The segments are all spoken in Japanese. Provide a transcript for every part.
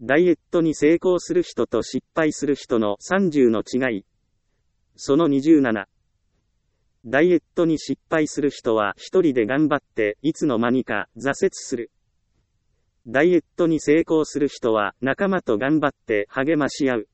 ダイエットに成功する人と失敗する人の30の違い。その27。ダイエットに失敗する人は一人で頑張っていつの間にか挫折する。ダイエットに成功する人は仲間と頑張って励まし合う。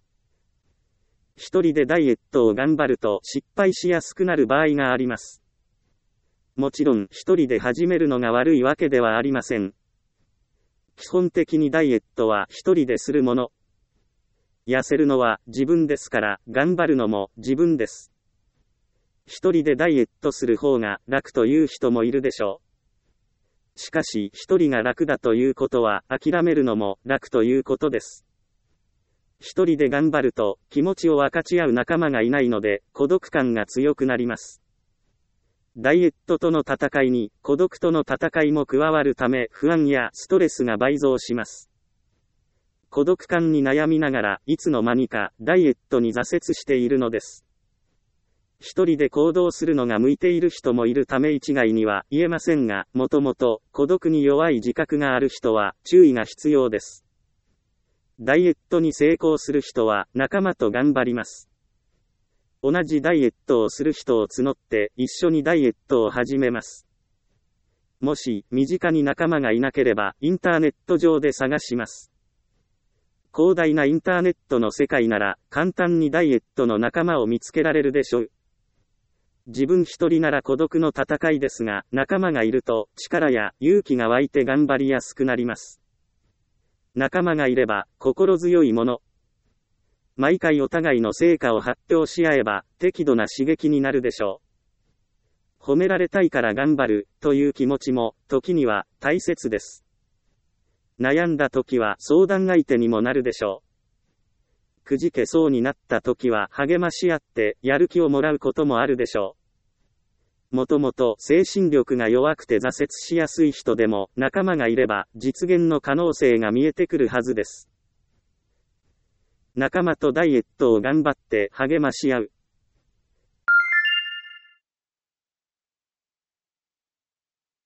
一人でダイエットを頑張ると失敗しやすくなる場合があります。もちろん一人で始めるのが悪いわけではありません。基本的にダイエットは一人でするもの。痩せるのは自分ですから頑張るのも自分です。一人でダイエットする方が楽という人もいるでしょう。しかし一人が楽だということは諦めるのも楽ということです。一人で頑張ると気持ちを分かち合う仲間がいないので孤独感が強くなります。ダイエットとの戦いに孤独との戦いも加わるため不安やストレスが倍増します。孤独感に悩みながらいつの間にかダイエットに挫折しているのです。一人で行動するのが向いている人もいるため一概には言えませんが、もともと孤独に弱い自覚がある人は注意が必要です。ダイエットに成功する人は仲間と頑張ります。同じダイエットをする人を募って一緒にダイエットを始めます。もし身近に仲間がいなければインターネット上で探します。広大なインターネットの世界なら簡単にダイエットの仲間を見つけられるでしょう。自分一人なら孤独の戦いですが、仲間がいると力や勇気が湧いて頑張りやすくなります。仲間がいれば心強いもの。毎回お互いの成果を発表し合えば適度な刺激になるでしょう。褒められたいから頑張るという気持ちも時には大切です。悩んだ時は相談相手にもなるでしょう。くじけそうになった時は励まし合ってやる気をもらうこともあるでしょう。もともと精神力が弱くて挫折しやすい人でも仲間がいれば実現の可能性が見えてくるはずです。仲間とダイエットを頑張って励まし合う。